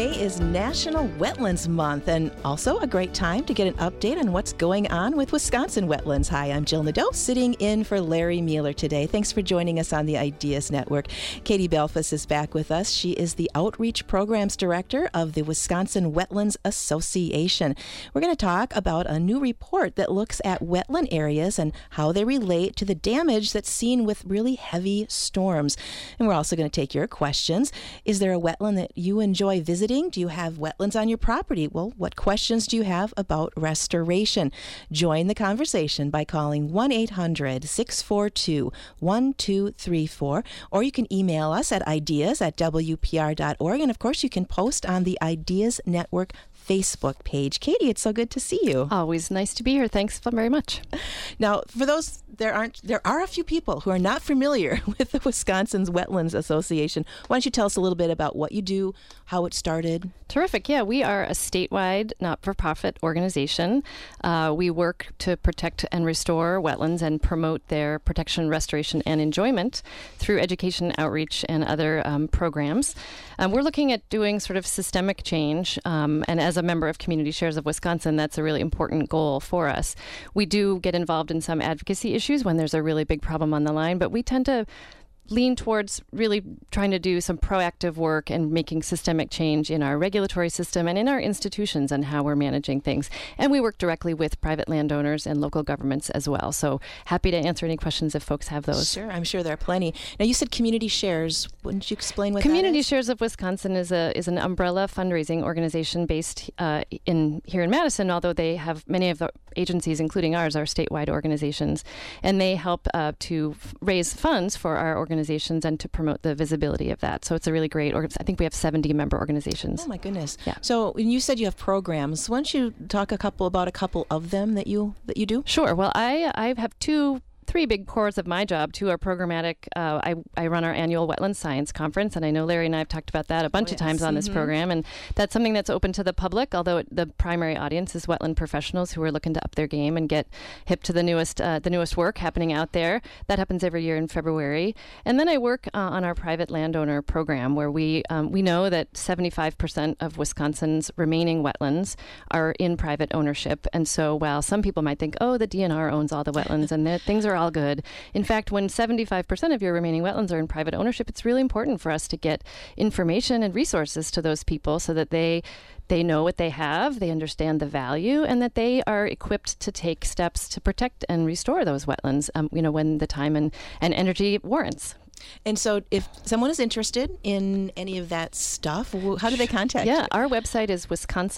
May is National Wetlands Month, and also a great time to get an update on what's going on with Wisconsin wetlands. Hi, I'm Jill Nadeau, sitting in for Larry Mueller today. Thanks for joining us on the Ideas Network. Katie Belfus is back with us. She is the Outreach Programs Director of the Wisconsin Wetlands Association. We're going to talk about a new report that looks at wetland areas and how they relate to the damage that's seen with really heavy storms. And we're also going to take your questions. Is there a wetland that you enjoy visiting? Do you have wetlands on your property? Well, what questions do you have about restoration? Join the conversation by calling 1-800-642-1234, or you can email us at ideas@wpr.org. And of course, you can post on the Ideas Network Facebook page. Katie, it's so good to see you. Always nice to be here. Thanks very much. Now, for those, there are a few people who are not familiar with the Wisconsin's Wetlands Association. Why don't you tell us a little bit about what you do, how it started? Terrific. Yeah, we are a statewide not-for-profit organization. We work to protect and restore wetlands and promote their protection, restoration, and enjoyment through education, outreach, and other programs. We're looking at doing sort of systemic change, and as a member of Community Shares of Wisconsin, that's a really important goal for us. We do get involved in some advocacy issues when there's a really big problem on the line, but we tend to lean towards really trying to do some proactive work and making systemic change in our regulatory system and in our institutions and how we're managing things. And we work directly with private landowners and local governments as well. So happy to answer any questions if folks have those. Sure, I'm sure there are plenty. Now, you said Community Shares. Wouldn't you explain what Community that is? Shares of Wisconsin is an umbrella fundraising organization based here in Madison, although they have many of the agencies, including ours, are statewide organizations. And they help to raise funds for our organizations and to promote the visibility of that. So it's a really great I think we have 70 member organizations. Oh my goodness. Yeah. So when you said you have programs, why don't you talk about a couple of them that you do? Sure. Well, I have three big cores of my job. Two are programmatic. I run our annual Wetland Science Conference, and I know Larry and I have talked about that a bunch of times on this program, and that's something that's open to the public, although the primary audience is wetland professionals who are looking to up their game and get hip to the newest work happening out there. That happens every year in February. And then I work on our private landowner program, where we know that 75% of Wisconsin's remaining wetlands are in private ownership. And so while some people might think, oh, the DNR owns all the wetlands and things are all good. In fact, when 75% of your remaining wetlands are in private ownership, it's really important for us to get information and resources to those people so that they know what they have, they understand the value, and that they are equipped to take steps to protect and restore those wetlands, when the time and energy warrants. And so if someone is interested in any of that stuff, how do they contact you? Yeah, our website is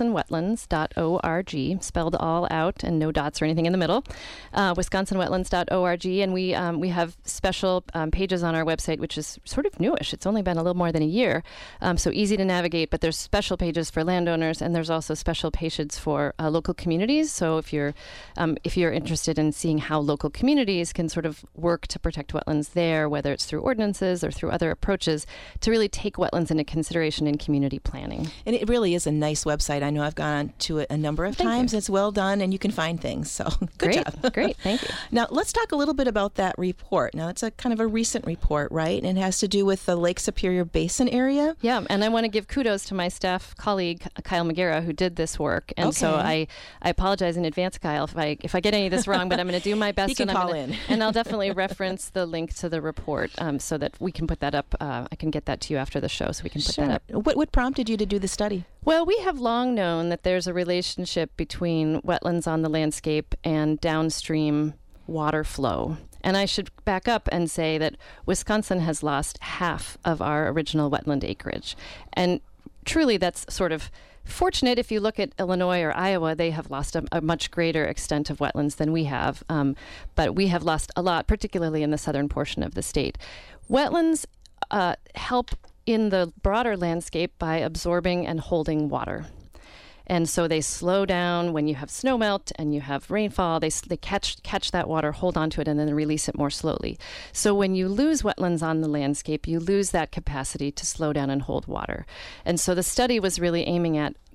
wisconsinwetlands.org, spelled all out and no dots or anything in the middle, wisconsinwetlands.org. And we have special pages on our website, which is sort of newish. It's only been a little more than a year, so easy to navigate. But there's special pages for landowners, and there's also special pages for local communities. So if you're interested in seeing how local communities can sort of work to protect wetlands there, whether it's through ordinances or through other approaches, to really take wetlands into consideration in community planning. And it really is a nice website. I know I've gone to it a number of times. It's well done, and you can find things. So good job. Great. Thank you. Now, let's talk a little bit about that report. Now, it's a kind of a recent report, right? And it has to do with the Lake Superior Basin area. Yeah, and I want to give kudos to my staff colleague, Kyle McGarrah, who did this work. And so I apologize in advance, Kyle, if I get any of this wrong, but I'm going to do my best. He can call in. And I'll definitely reference the link to the report so that we can put that up. I can get that to you after the show so we can put that up. What prompted you to do the study? Well, we have long known that there's a relationship between wetlands on the landscape and downstream water flow. And I should back up and say that Wisconsin has lost half of our original wetland acreage. And truly, that's sort of fortunate. If you look at Illinois or Iowa, they have lost a much greater extent of wetlands than we have. But we have lost a lot, particularly in the southern portion of the state. Wetlands help in the broader landscape by absorbing and holding water. And so they slow down when you have snowmelt and you have rainfall. They catch that water, hold onto it, and then release it more slowly. So when you lose wetlands on the landscape, you lose that capacity to slow down and hold water. And so the study was really aiming at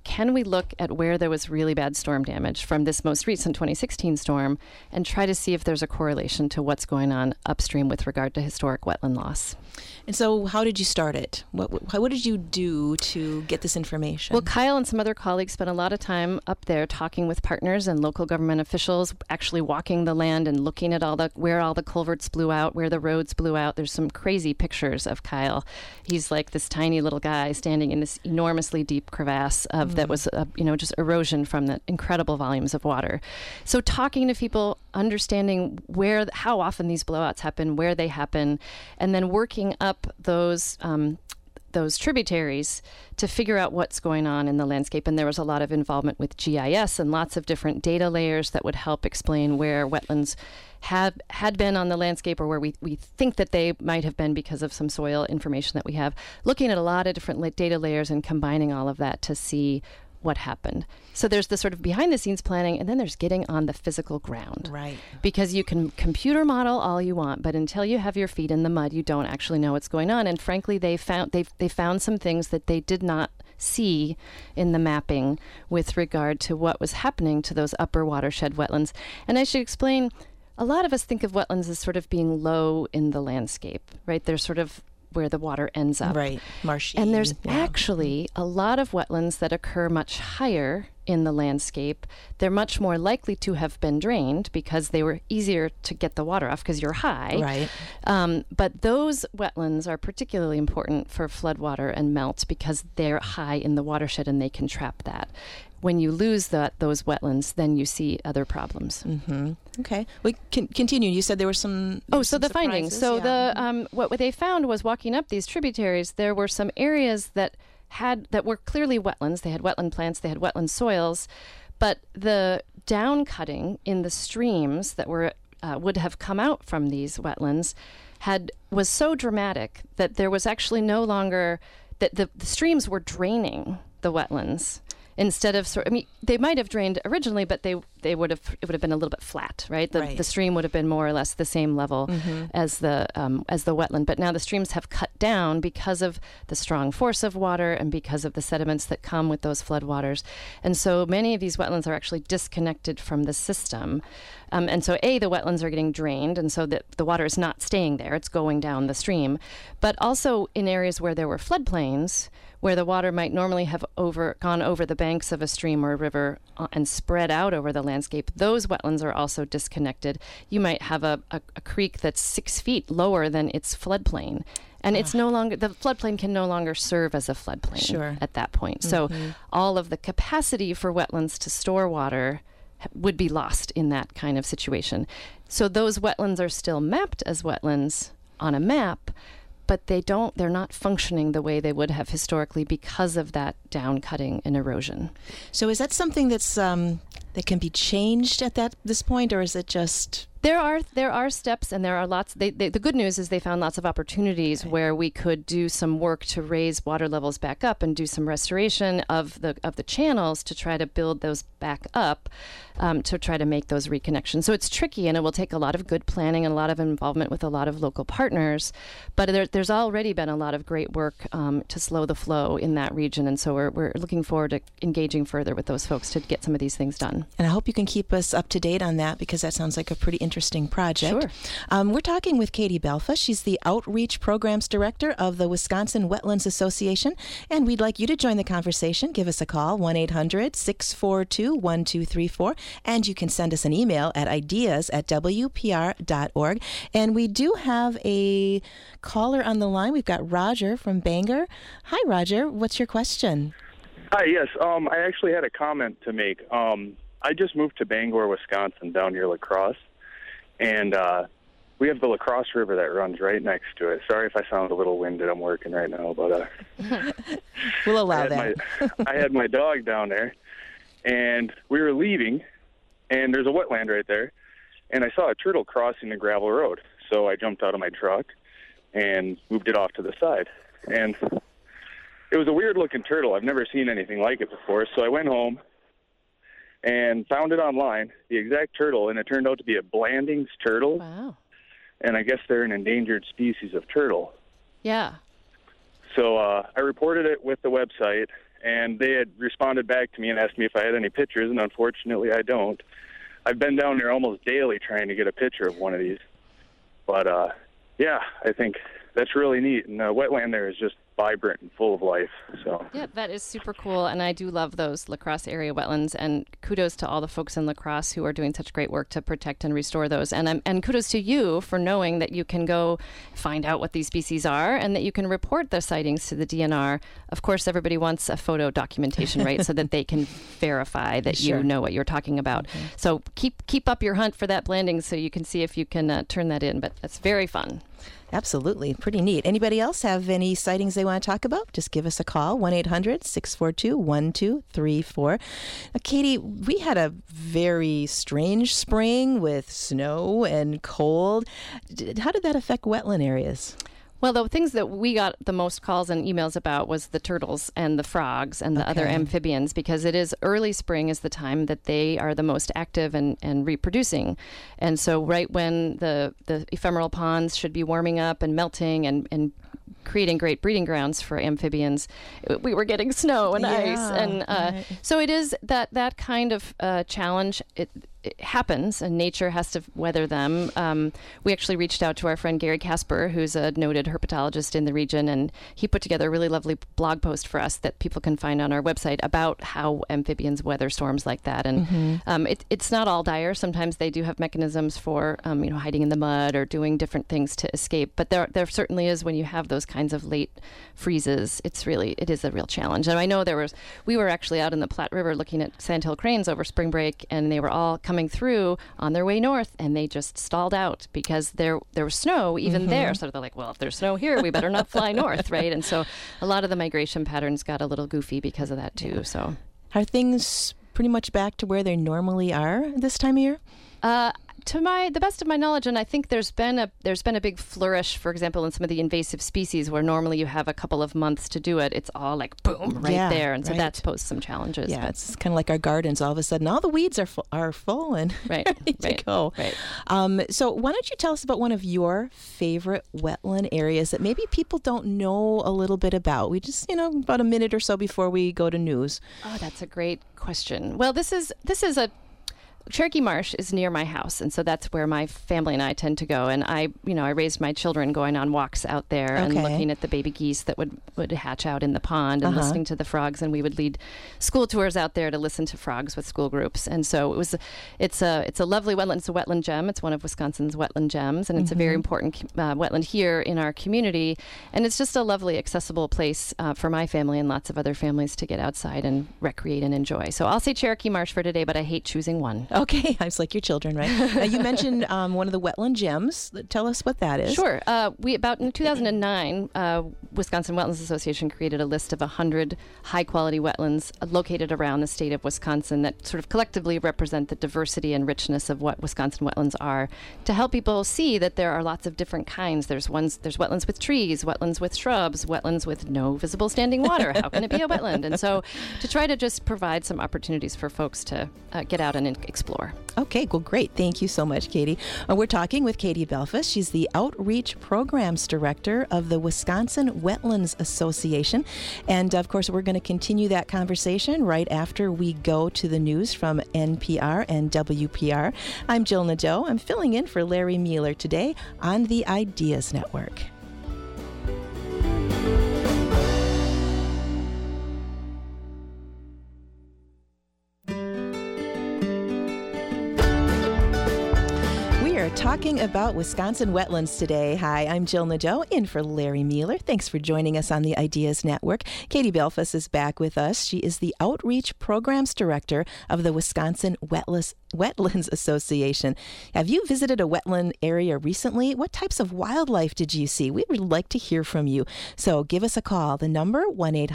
can we look at where there was really bad storm damage from this most recent 2016 storm and try to see if there's a correlation to what's going on upstream with regard to historic wetland loss. And so how did you start it? What did you do to get this information? Well, Kyle and some other colleagues spent a lot of time up there talking with partners and local government officials, actually walking the land and looking at where all the culverts blew out, where the roads blew out. There's some crazy pictures of Kyle. He's like this tiny little guy standing in this enormously deep crevasse that was just erosion from the incredible volumes of water. So talking to people, understanding how often these blowouts happen, where they happen, and then working up those tributaries to figure out what's going on in the landscape. And there was a lot of involvement with GIS and lots of different data layers that would help explain where wetlands had been on the landscape, or where we think that they might have been because of some soil information that we have. Looking at a lot of different data layers and combining all of that to see what happened. So there's the sort of behind the scenes planning, and then there's getting on the physical ground. Right. Because you can computer model all you want, but until you have your feet in the mud, you don't actually know what's going on. And frankly, they found some things that they did not see in the mapping with regard to what was happening to those upper watershed wetlands. And I should explain, a lot of us think of wetlands as sort of being low in the landscape, right? They're sort of where the water ends up. Right, marshy. And there's actually a lot of wetlands that occur much higher in the landscape. They're much more likely to have been drained because they were easier to get the water off because you're high. Right. But those wetlands are particularly important for floodwater and melt because they're high in the watershed and they can trap that. When you lose those wetlands, then you see other problems. Mm-hmm. Okay. We can continue. You said there were some. So the findings. So what they found was, walking up these tributaries, there were some areas that were clearly wetlands. They had wetland plants. They had wetland soils, but the down cutting in the streams that would have come out from these wetlands was so dramatic that there was actually no longer that the streams were draining the wetlands. Instead of they might have drained originally, but it would have been a little bit flat, right? The stream would have been more or less the same level as the wetland. But now the streams have cut down because of the strong force of water and because of the sediments that come with those floodwaters. And so many of these wetlands are actually disconnected from the system. And so the wetlands are getting drained, and so the water is not staying there; it's going down the stream. But also in areas where there were floodplains, where the water might normally have gone over the banks of a stream or a river and spread out over the landscape, those wetlands are also disconnected. You might have a creek that's 6 feet lower than its floodplain. And it's no longer, the floodplain can no longer serve as a floodplain at that point. So all of the capacity for wetlands to store water would be lost in that kind of situation. So those wetlands are still mapped as wetlands on a map, but they're not functioning the way they would have historically because of that down cutting and erosion. So is that something that's that can be changed at this point, or is it just... There are steps, and there are lots. The good news is they found lots of opportunities where we could do some work to raise water levels back up and do some restoration of the channels to try to build those back up, to try to make those reconnections. So it's tricky, and it will take a lot of good planning and a lot of involvement with a lot of local partners. But there's already been a lot of great work to slow the flow in that region, and so we're looking forward to engaging further with those folks to get some of these things done. And I hope you can keep us up to date on that, because that sounds like a pretty interesting project. Sure. We're talking with Katie Belfa. She's the Outreach Programs Director of the Wisconsin Wetlands Association, and we'd like you to join the conversation. Give us a call, 1-800-642-1234, and you can send us an email at ideas@wpr.org. And we do have a caller on the line. We've got Roger from Bangor. Hi, Roger. What's your question? Hi, yes. I actually had a comment to make. I just moved to Bangor, Wisconsin, down near La Crosse, and we have the La Crosse River that runs right next to it. Sorry if I sound a little winded. I'm working right now, but we'll allow that. I had my dog down there, and we were leaving, and there's a wetland right there, and I saw a turtle crossing the gravel road. So I jumped out of my truck and moved it off to the side, and it was a weird-looking turtle. I've never seen anything like it before, so I went home and found it online, the exact turtle, and it turned out to be a Blanding's turtle. Wow. And I guess they're an endangered species of turtle. Yeah. So I reported it with the website, and they had responded back to me and asked me if I had any pictures, and unfortunately I don't. I've been down there almost daily trying to get a picture of one of these. But, yeah, I think that's really neat, and the wetland there is just vibrant and full of life. So yeah, that is super cool, and I do love those La Crosse area wetlands, and kudos to all the folks in La Crosse who are doing such great work to protect and restore those, and kudos to you for knowing that you can go find out what these species are and that you can report the sightings to the DNR. Of course, everybody wants a photo documentation, right, so that they can verify that you know what you're talking about. Okay. So keep up your hunt for that blanding so you can see if you can turn that in, but that's very fun. Absolutely. Pretty neat. Anybody else have any sightings they want to talk about? Just give us a call, 1-800-642-1234. Katie, we had a very strange spring with snow and cold. How did that affect wetland areas? Well, the things that we got the most calls and emails about was the turtles and the frogs and the other amphibians, because it is early spring is the time that they are the most active and reproducing. And so right when the ephemeral ponds should be warming up and melting and creating great breeding grounds for amphibians, we were getting snow and ice. And so it is that kind of challenge. It happens, and nature has to weather them. We actually reached out to our friend Gary Casper, who's a noted herpetologist in the region, and he put together a really lovely blog post for us that people can find on our website about how amphibians weather storms like that. And it's not all dire. Sometimes they do have mechanisms for hiding in the mud or doing different things to escape. But there certainly is, when you have those kinds of late freezes, it is a real challenge. And I know we were actually out in the Platte River looking at sandhill cranes over spring break, and they were all coming through on their way north, and they just stalled out because there was snow even there. So they're like, well, if there's snow here, we better not fly north, right? And so a lot of the migration patterns got a little goofy because of that too. So are things pretty much back to where they normally are this time of year? To the best of my knowledge, and I think there's been a big flourish, for example, in some of the invasive species where normally you have a couple of months to do it. It's all like boom right there, and so that's posed some challenges. Yeah, it's kind of like our gardens. All of a sudden, all the weeds are full and ready to go. Right. So why don't you tell us about one of your favorite wetland areas that maybe people don't know a little bit about? We just about a minute or so before we go to news. Oh, that's a great question. Well, this is a Cherokee Marsh is near my house, and so that's where my family and I tend to go. And I raised my children going on walks out there and looking at the baby geese that would hatch out in the pond and listening to the frogs. And we would lead school tours out there to listen to frogs with school groups. And so it's a lovely wetland. It's a wetland gem. It's one of Wisconsin's wetland gems, and it's a very important wetland here in our community. And it's just a lovely, accessible place for my family and lots of other families to get outside and recreate and enjoy. So I'll say Cherokee Marsh for today, but I hate choosing one. Okay, it's like your children, right? You mentioned one of the wetland gems. Tell us what that is. Sure. About in 2009, Wisconsin Wetlands Association created a list of 100 high-quality wetlands located around the state of Wisconsin that sort of collectively represent the diversity and richness of what Wisconsin wetlands are, to help people see that there are lots of different kinds. There's wetlands with trees, wetlands with shrubs, wetlands with no visible standing water. How can it be a wetland? And so to try to just provide some opportunities for folks to get out and explore. Okay, well, great. Thank you so much, Katie. We're talking with Katie Belfus. She's the Outreach Programs Director of the Wisconsin Wetlands Association. And, of course, we're going to continue that conversation right after we go to the news from NPR and WPR. I'm Jill Nadeau. I'm filling in for Larry Mueller today on the Ideas Network. Talking about Wisconsin wetlands today. Hi, I'm Jill Nadeau, in for Larry Mueller. Thanks for joining us on the Ideas Network. Katie Belfus is back with us. She is the Outreach Programs Director of the Wisconsin Wetlands Association. Have you visited a wetland area recently? What types of wildlife did you see? We would like to hear from you. So give us a call. The number,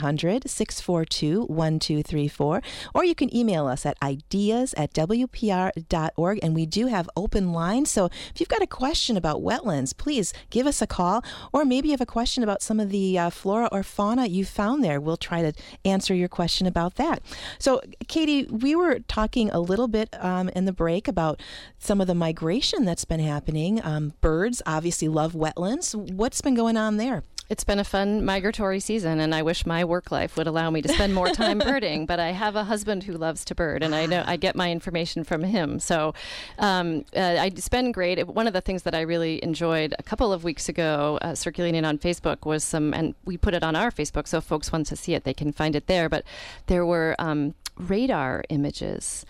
1-800-642-1234. Or you can email us at ideas@wpr.org. And we do have open lines. So if you've got a question about wetlands, please give us a call. Or maybe you have a question about some of the flora or fauna you found there. We'll try to answer your question about that. So, Katie, we were talking a little bit in the break about some of the migration that's been happening. Birds obviously love wetlands. What's been going on there? It's been a fun migratory season, and I wish my work life would allow me to spend more time birding, but I have a husband who loves to bird, and I know I get my information from him. So it's been great. One of the things that I really enjoyed a couple of weeks ago circulating on Facebook was and we put it on our Facebook, so if folks want to see it, they can find it there, but there were radar images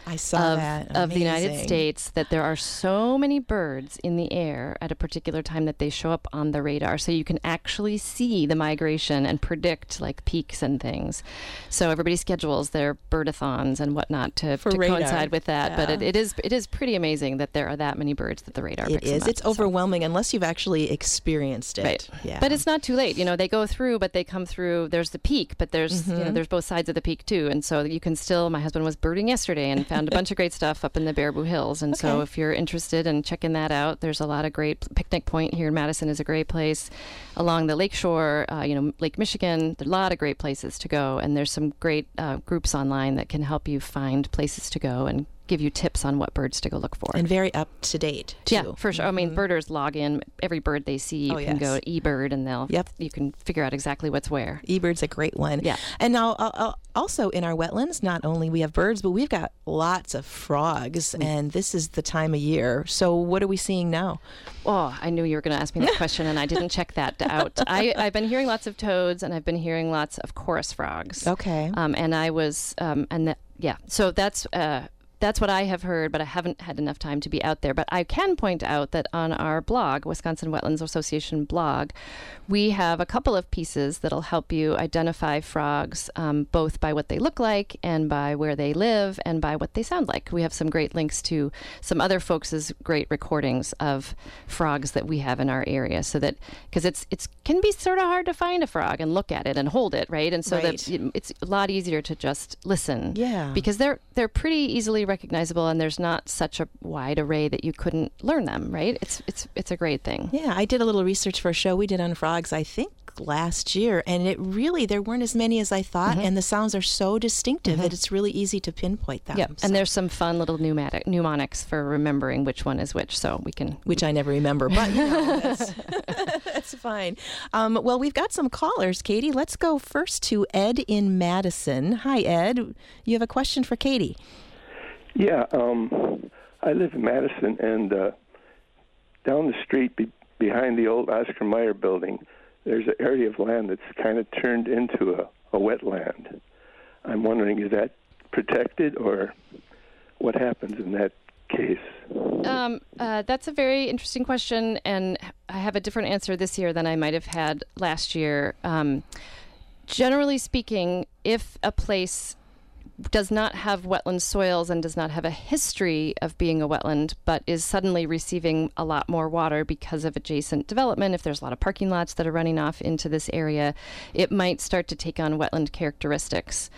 of the United States, that there are so many birds in the air at a particular time that they show up on the radar, so you can actually see the migration and predict like peaks and things. So everybody schedules their birdathons and whatnot to coincide with that. Yeah. But it is pretty amazing that there are that many birds that the radar picks them up. It's overwhelming unless you've actually experienced it. Right. Yeah. But it's not too late. They go through, but they come through. There's the peak, but there's there's both sides of the peak too, and so you can still. My husband was birding yesterday and found a bunch of great stuff up in the Baraboo Hills. And so if you're interested in checking that out, there's a lot of great. Picnic Point here in Madison is a great place. Along the lakeshore, Lake Michigan, there are a lot of great places to go. And there's some great groups online that can help you find places to go and give you tips on what birds to go look for. And very up to date, too. Yeah, for sure. I mean, birders log in. Every bird they see, you can go to eBird, and you can figure out exactly what's where. eBird's a great one. Yeah. And now, also in our wetlands, not only we have birds, but we've got lots of frogs, and this is the time of year. So what are we seeing now? Oh, I knew you were going to ask me that question, and I didn't check that out. I've been hearing lots of toads, and I've been hearing lots of chorus frogs. Okay. And I was, so that's what I have heard, but I haven't had enough time to be out there. But I can point out that on our blog, Wisconsin Wetlands Association blog, we have a couple of pieces that'll help you identify frogs, both by what they look like and by where they live and by what they sound like. We have some great links to some other folks' great recordings of frogs that we have in our area, so that, because it can be sort of hard to find a frog and look at it and hold it, right? And so that it's a lot easier to just listen. Yeah. Because they're pretty easily recognizable, and there's not such a wide array that you couldn't learn them, right? It's a great thing. Yeah, I did a little research for a show we did on frogs, I think last year, and there weren't as many as I thought, and the sounds are so distinctive that it's really easy to pinpoint them. Yeah, and there's some fun little mnemonics for remembering which one is which, so we can... Which I never remember, but that's fine. Well, we've got some callers, Katie. Let's go first to Ed in Madison. Hi, Ed. You have a question for Katie. Yeah, I live in Madison, and down the street behind the old Oscar Mayer building, there's an area of land that's kind of turned into a wetland. I'm wondering, is that protected, or what happens in that case? That's a very interesting question, and I have a different answer this year than I might have had last year. Generally speaking, if a place does not have wetland soils and does not have a history of being a wetland, but is suddenly receiving a lot more water because of adjacent development, if there's a lot of parking lots that are running off into this area, it might start to take on wetland characteristics.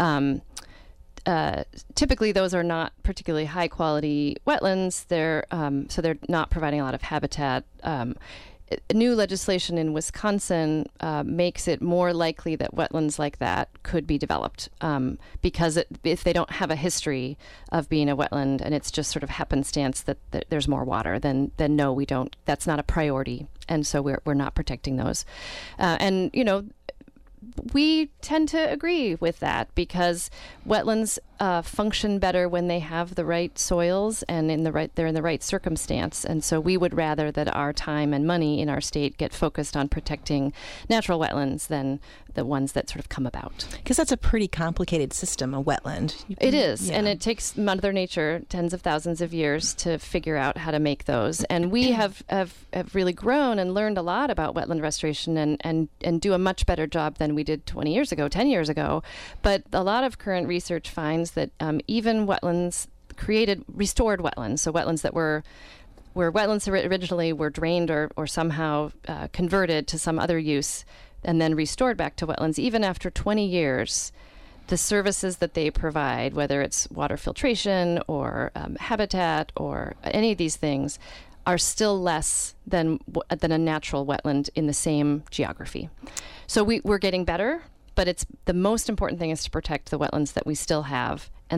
Typically, those are not particularly high-quality wetlands. So they're not providing a lot of habitat. New legislation in Wisconsin makes it more likely that wetlands like that could be developed because if they don't have a history of being a wetland and it's just sort of happenstance that there's more water, then no, we don't. That's not a priority, and so we're not protecting those. And we tend to agree with that because wetlands function better when they have the right soils and they're in the right circumstance. And so we would rather that our time and money in our state get focused on protecting natural wetlands than the ones that sort of come about. Because that's a pretty complicated system, a wetland. It is, and it takes Mother Nature tens of thousands of years to figure out how to make those. And we have really grown and learned a lot about wetland restoration and do a much better job than we did 20 years ago, 10 years ago. But a lot of current research finds that even wetlands restored wetlands, so wetlands that where wetlands originally were drained or somehow converted to some other use and then restored back to wetlands, even after 20 years, the services that they provide, whether it's water filtration or habitat or any of these things, are still less than a natural wetland in the same geography. So we're getting better, but it's the most important thing is to protect the wetlands that we still have and then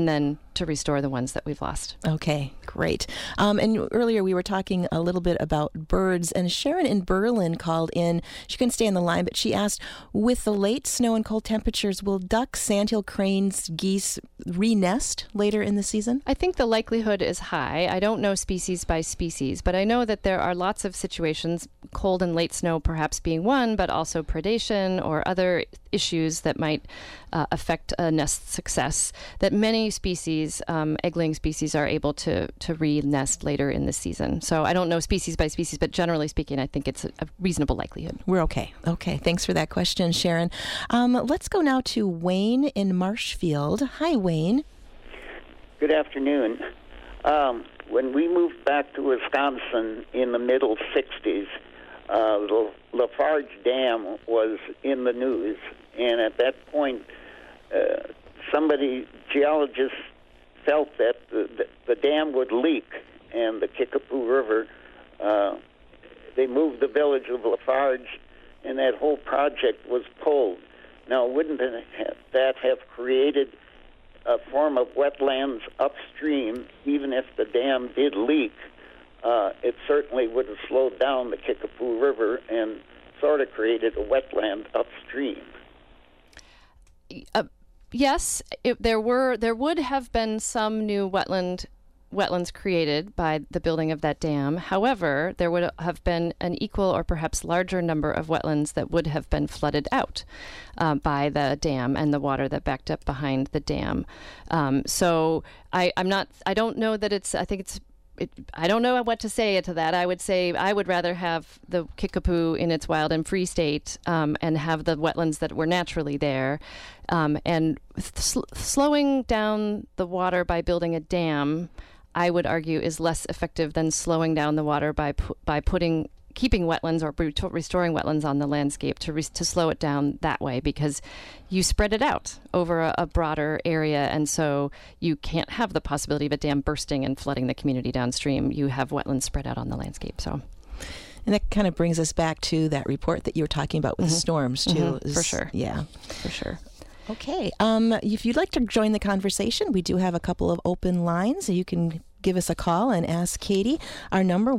to restore the ones that we've lost. Okay, great. And earlier we were talking a little bit about birds, and Sharon in Berlin called in. She couldn't stay on the line, but she asked, with the late snow and cold temperatures, will ducks, sandhill cranes, geese re-nest later in the season? I think the likelihood is high. I don't know species by species, but I know that there are lots of situations, cold and late snow perhaps being one, but also predation or other issues that might affect a nest success, that many species, egg-laying species, are able to re-nest later in the season. So I don't know species by species, but generally speaking, I think it's a reasonable likelihood. We're okay. Okay, thanks for that question, Sharon. Let's go now to Wayne in Marshfield. Hi, Wayne. Good afternoon. When we moved back to Wisconsin in the middle 60s, the Lafarge Dam was in the news, and at that point, geologists felt that the dam would leak, and the Kickapoo River, they moved the village of Lafarge, and that whole project was pulled. Now, wouldn't that have created a form of wetlands upstream? Even if the dam did leak, it certainly would have slowed down the Kickapoo River and sort of created a wetland upstream. Yes, there would have been some new wetlands created by the building of that dam. However, there would have been an equal or perhaps larger number of wetlands that would have been flooded out by the dam and the water that backed up behind the dam. So I don't know that it's. I think it's. I don't know what to say to that. I would say I would rather have the Kickapoo in its wild and free state and have the wetlands that were naturally there. And slowing down the water by building a dam, I would argue, is less effective than slowing down the water by keeping wetlands or restoring wetlands on the landscape to slow it down that way, because you spread it out over a broader area, and so you can't have the possibility of a dam bursting and flooding the community downstream. You have wetlands spread out on the landscape. So, and that kind of brings us back to that report that you were talking about with storms too. For sure. Yeah, for sure. Okay. If you'd like to join the conversation, we do have a couple of open lines. You can give us a call and ask Katie. Our number,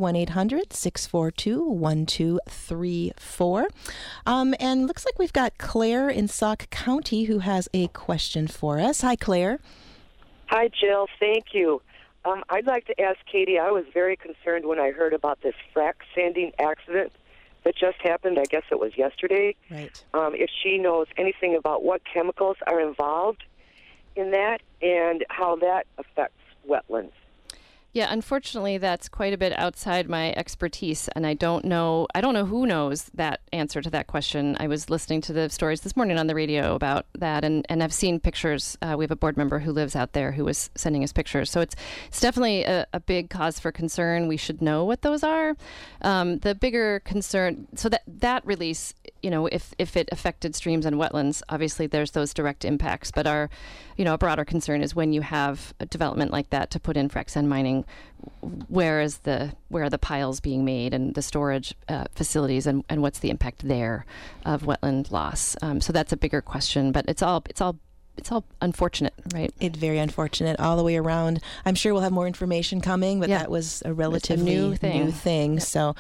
1-800-642-1234. And looks like we've got Claire in Sauk County who has a question for us. Hi, Claire. Hi, Jill. Thank you. I'd like to ask Katie, I was very concerned when I heard about this frac sanding accident that just happened. I guess it was yesterday. Right. If she knows anything about what chemicals are involved in that and how that affects wetlands. Yeah, unfortunately, that's quite a bit outside my expertise, and I don't know who knows that answer to that question. I was listening to the stories this morning on the radio about that, and I've seen pictures. We have a board member who lives out there who was sending us pictures. So it's definitely a big cause for concern. We should know what those are. The bigger concern, so that release, if it affected streams and wetlands, obviously there's those direct impacts. But a broader concern is when you have a development like that to put in frac sand mining, where are the piles being made and the storage facilities, and what's the impact there of wetland loss? So that's a bigger question, but it's all unfortunate, right? It's very unfortunate all the way around. I'm sure we'll have more information coming, but that was a relatively new thing. Yeah. So,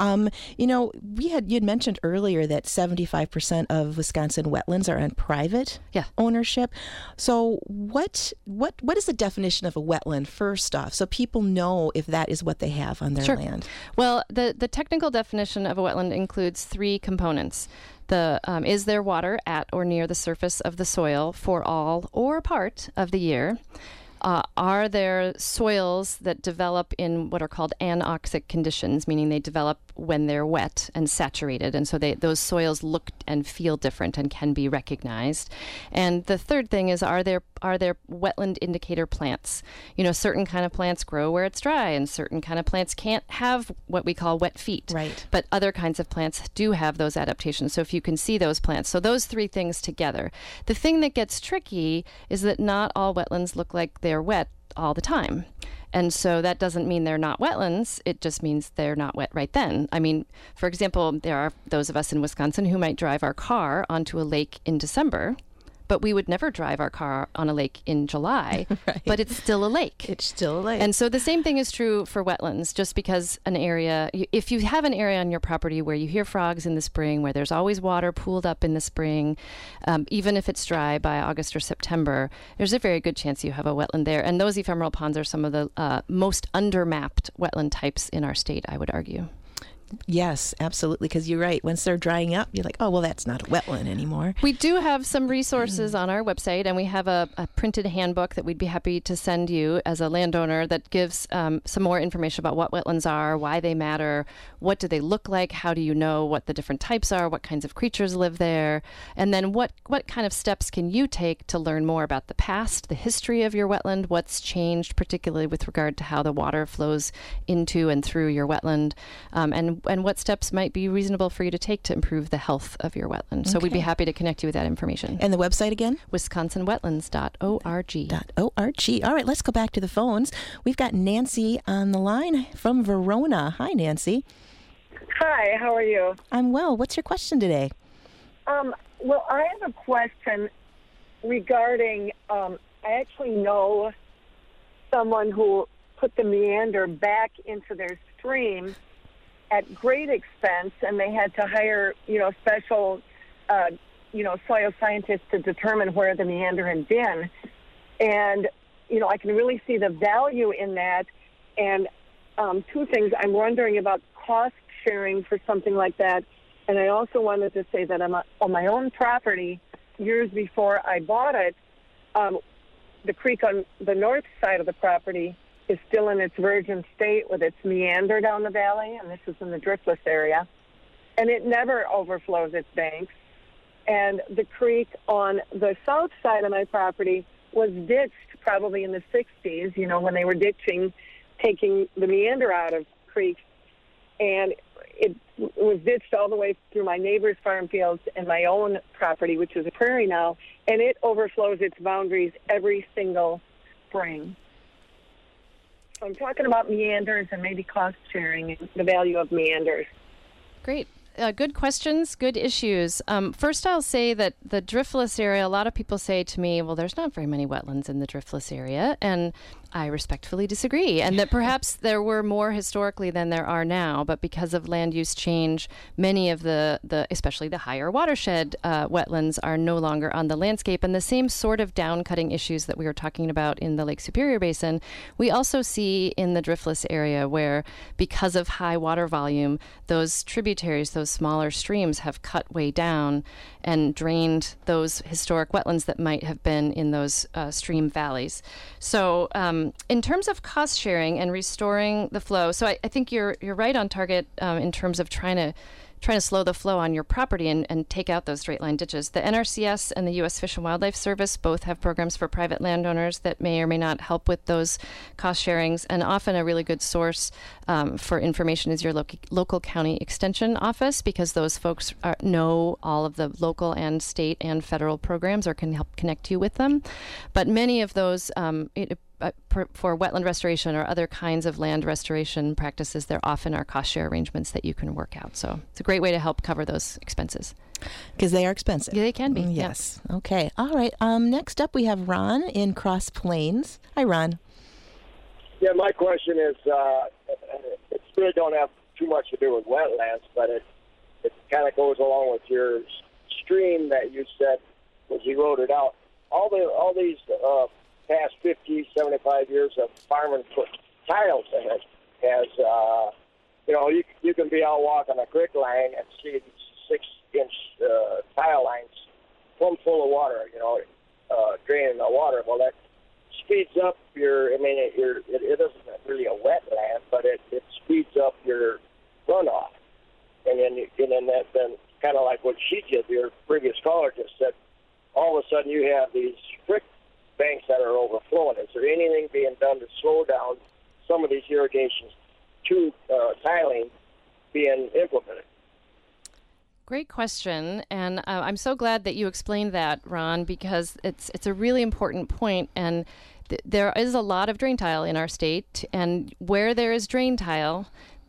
you had mentioned earlier that 75% of Wisconsin wetlands are on private ownership. So what is the definition of a wetland, first off, so people know if that is what they have on their land? Well, the technical definition of a wetland includes three components. Is there water at or near the surface of the soil for all or part of the year? Are there soils that develop in what are called anoxic conditions, meaning they develop when they're wet and saturated, and so those soils look and feel different and can be recognized? And the third thing is, are there wetland indicator plants? Certain kind of plants grow where it's dry, and certain kind of plants can't have what we call wet feet. Right. But other kinds of plants do have those adaptations. So if you can see those plants, so those three things together. The thing that gets tricky is that not all wetlands look like they're wet all the time. And so that doesn't mean they're not wetlands. It just means they're not wet right then. I mean, for example, there are those of us in Wisconsin who might drive our car onto a lake in December, but we would never drive our car on a lake in July, Right. but it's still a lake. It's still a lake. And so the same thing is true for wetlands. Just because an area, if you have an area on your property where you hear frogs in the spring, where there's always water pooled up in the spring, even if it's dry by August or September, there's a very good chance you have a wetland there. And those ephemeral ponds are some of the most undermapped wetland types in our state, I would argue. Yes, absolutely, because you're right. Once they're drying up, you're like, oh, well, that's not a wetland anymore. We do have some resources on our website, and we have a printed handbook that we'd be happy to send you as a landowner that gives some more information about what wetlands are, why they matter, what do they look like, how do you know what the different types are, what kinds of creatures live there, and then what kind of steps can you take to learn more about the past, the history of your wetland, what's changed, particularly with regard to how the water flows into and through your wetland, and what steps might be reasonable for you to take to improve the health of your wetland. So we'd be happy to connect you with that information. And the website again? WisconsinWetlands.org. All right, let's go back to the phones. We've got Nancy on the line from Verona. Hi, Nancy. Hi, how are you? I'm well. What's your question today? Well, I have a question regarding, I actually know someone who put the meander back into their stream at great expense, and they had to hire, special, soil scientists to determine where the meander had been. And, I can really see the value in that. And two things, I'm wondering about cost sharing for something like that. And I also wanted to say that I'm on my own property, years before I bought it, the creek on the north side of the property is still in its virgin state with its meander down the valley, and this is in the driftless area. And it never overflows its banks. And the creek on the south side of my property was ditched probably in the 60s, when they were ditching, taking the meander out of creeks. And it was ditched all the way through my neighbor's farm fields and my own property, which is a prairie now, and it overflows its boundaries every single spring. So I'm talking about meanders and maybe cost sharing and the value of meanders. Great. Good questions, good issues. First, I'll say that the driftless area, a lot of people say to me, well, there's not very many wetlands in the driftless area. And I respectfully disagree, and that perhaps there were more historically than there are now, but because of land use change, many of the especially the higher watershed wetlands are no longer on the landscape, and the same sort of down-cutting issues that we were talking about in the Lake Superior Basin, we also see in the driftless area where, because of high water volume, those tributaries, those smaller streams have cut way down and drained those historic wetlands that might have been in those stream valleys. So in terms of cost sharing and restoring the flow, so I think you're right on target in terms of trying to slow the flow on your property and take out those straight line ditches. The NRCS and the U.S. Fish and Wildlife Service both have programs for private landowners that may or may not help with those cost sharings, and often a really good source for information is your local county extension office, because those folks know all of the local and state and federal programs or can help connect you with them. But many of those for wetland restoration or other kinds of land restoration practices, there often are cost share arrangements that you can work out. So it's a great way to help cover those expenses. Because they are expensive. Yeah, they can be. Yes. Yep. Okay. All right. Next up, we have Ron in Cross Plains. Hi, Ron. Yeah, my question is, it really don't have too much to do with wetlands, but it kind of goes along with your stream that you said was eroded out. All these past 50, 75 years of farming put tiles in it has, you can be out walking a creek line and see these 6-inch tile lines plumb full of water, draining the water. Well, that speeds up it isn't really a wetland, but it speeds up your runoff. And then kind of like what she did, your previous caller just said, all of a sudden you have these creek banks that are overflowing. Is there anything being done to slow down some of these irrigations to tiling being implemented? Great question, and I'm so glad that you explained that, Ron, because it's a really important point, and there is a lot of drain tile in our state, and where there is drain tile,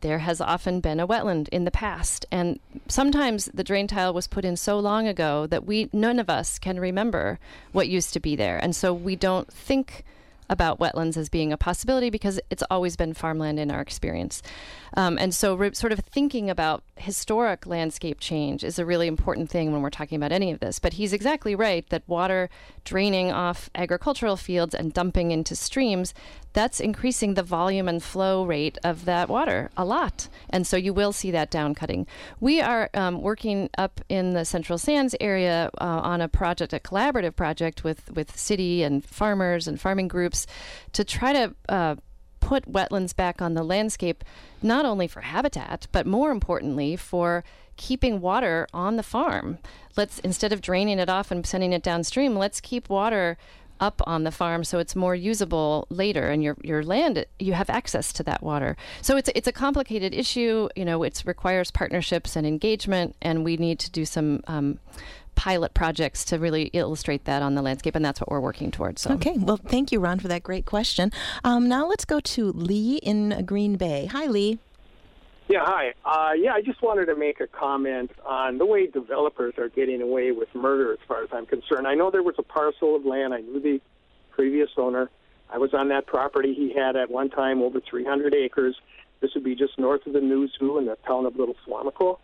there has often been a wetland in the past. And sometimes the drain tile was put in so long ago that none of us can remember what used to be there. And so we don't think about wetlands as being a possibility because it's always been farmland in our experience. And so sort of thinking about historic landscape change is a really important thing when we're talking about any of this. But he's exactly right that water draining off agricultural fields and dumping into streams, that's increasing the volume and flow rate of that water a lot. And so you will see that downcutting. We are working up in the Central Sands area on a project, a collaborative project with city and farmers and farming groups to try to put wetlands back on the landscape, not only for habitat, but more importantly for keeping water on the farm. Instead of draining it off and sending it downstream, let's keep water up on the farm so it's more usable later, and your land, you have access to that water. So it's a complicated issue. It requires partnerships and engagement, and we need to do some pilot projects to really illustrate that on the landscape, and that's what we're working towards. So. Okay, well, thank you, Ron, for that great question. Now let's go to Lee in Green Bay. Hi, Lee. Yeah, hi. I just wanted to make a comment on the way developers are getting away with murder as far as I'm concerned. I know there was a parcel of land. I knew the previous owner. I was on that property. He had at one time over 300 acres. This would be just north of the new zoo in the town of Little Swamico,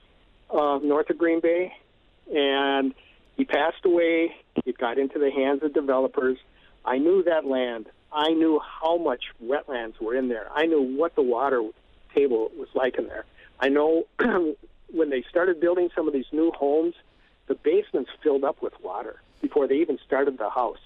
north of Green Bay. And he passed away. It got into the hands of developers. I knew that land. I knew how much wetlands were in there. I knew what the water table was like in there. I know when they started building some of these new homes, the basements filled up with water before they even started the house.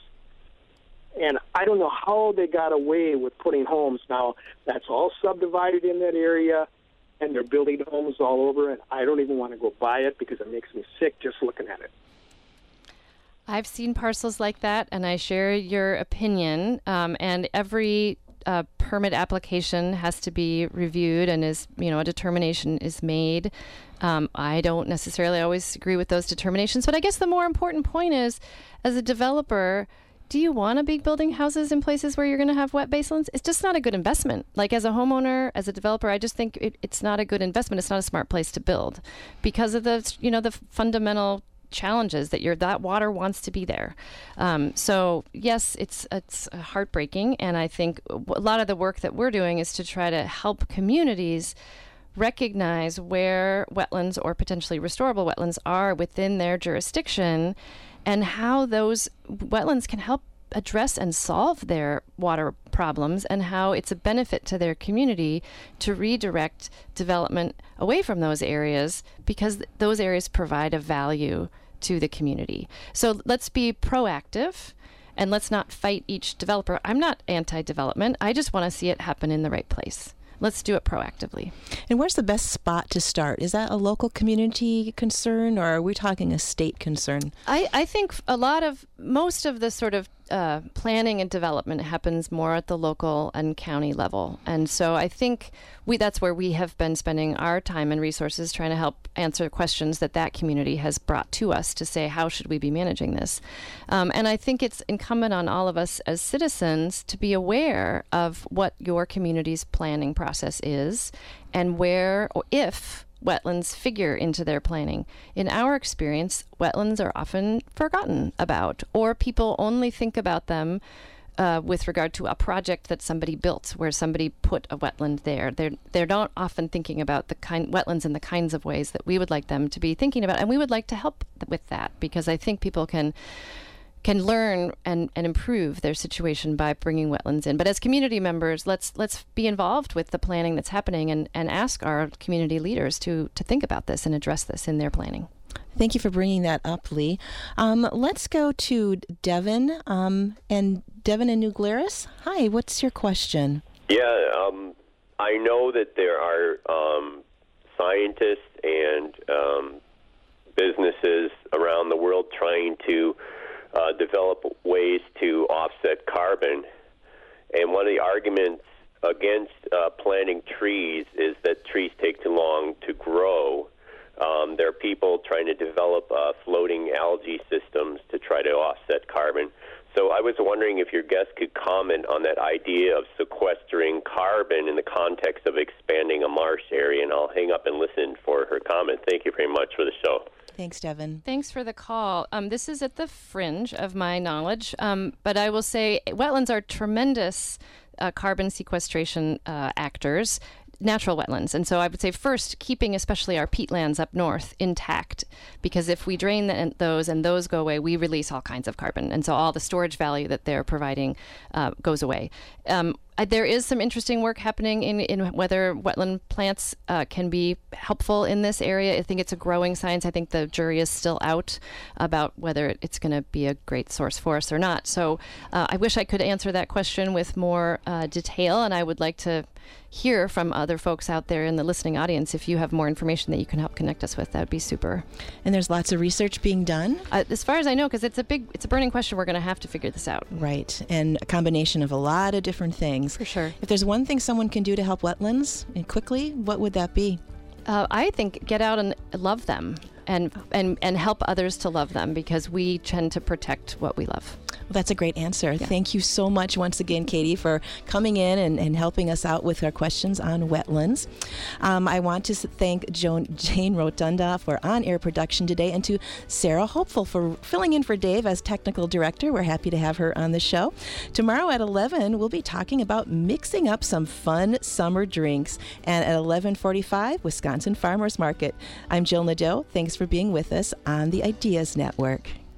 And I don't know how they got away with putting homes. Now, that's all subdivided in that area, and they're building homes all over, and I don't even want to go by it because it makes me sick just looking at it. I've seen parcels like that, and I share your opinion. And every permit application has to be reviewed, and a determination is made. I don't necessarily always agree with those determinations, but I guess the more important point is, as a developer, do you want to be building houses in places where you're going to have wet basements? It's just not a good investment. Like as a homeowner, as a developer, I just think it's not a good investment. It's not a smart place to build because of the fundamental challenges that water wants to be there. So yes, it's heartbreaking, and I think a lot of the work that we're doing is to try to help communities recognize where wetlands or potentially restorable wetlands are within their jurisdiction, and how those wetlands can help address and solve their water problems, and how it's a benefit to their community to redirect development away from those areas because those areas provide a value to the community. So let's be proactive and let's not fight each developer. I'm not anti-development. I just want to see it happen in the right place. Let's do it proactively. And where's the best spot to start? Is that a local community concern, or are we talking a state concern? I think most of the sort of planning and development happens more at the local and county level. And so I think that's where we have been spending our time and resources trying to help answer questions that community has brought to us to say, how should we be managing this? And I think it's incumbent on all of us as citizens to be aware of what your community's planning process is and where or if wetlands figure into their planning. In our experience, wetlands are often forgotten about, or people only think about them with regard to a project that somebody built where somebody put a wetland there. They're not often thinking about the wetlands in the kinds of ways that we would like them to be thinking about, and we would like to help with that because I think people can learn and improve their situation by bringing wetlands in. But as community members, let's be involved with the planning that's happening and ask our community leaders to think about this and address this in their planning. Thank you for bringing that up, Lee. Let's go to Devin. And Devin in New Glarus. Hi, what's your question? Yeah, I know that there are scientists and businesses around the world trying to develop ways to offset carbon. And one of the arguments against planting trees is that trees take too long to grow. There are people trying to develop floating algae systems to try to offset carbon. So I was wondering if your guest could comment on that idea of sequestering carbon in the context of expanding a marsh area, and I'll hang up and listen for her comment. Thank you very much for the show. Thanks, Devin. Thanks for the call. This is at the fringe of my knowledge, but I will say wetlands are tremendous carbon sequestration actors. Natural wetlands. And so I would say first, keeping especially our peatlands up north intact, because if we drain those and those go away, we release all kinds of carbon. And so all the storage value that they're providing goes away. There is some interesting work happening in whether wetland plants can be helpful in this area. I think it's a growing science. I think the jury is still out about whether it's going to be a great source for us or not. So I wish I could answer that question with more detail, and I would like to hear from other folks out there in the listening audience. If you have more information that you can help connect us with, that would be super. And there's lots of research being done? As far as I know, because it's a burning question, we're going to have to figure this out. Right, and a combination of a lot of different things. For sure. If there's one thing someone can do to help wetlands, and quickly, what would that be? I think get out and love them and help others to love them, because we tend to protect what we love. Well, that's a great answer. Yeah. Thank you so much once again, Katie, for coming in and helping us out with our questions on wetlands. I want to thank Jane Rotunda for on-air production today, and to Sarah Hopeful for filling in for Dave as technical director. We're happy to have her on the show. Tomorrow at 11, we'll be talking about mixing up some fun summer drinks. And at 11:45, Wisconsin Farmers Market. I'm Jill Nadeau. Thanks for being with us on the Ideas Network.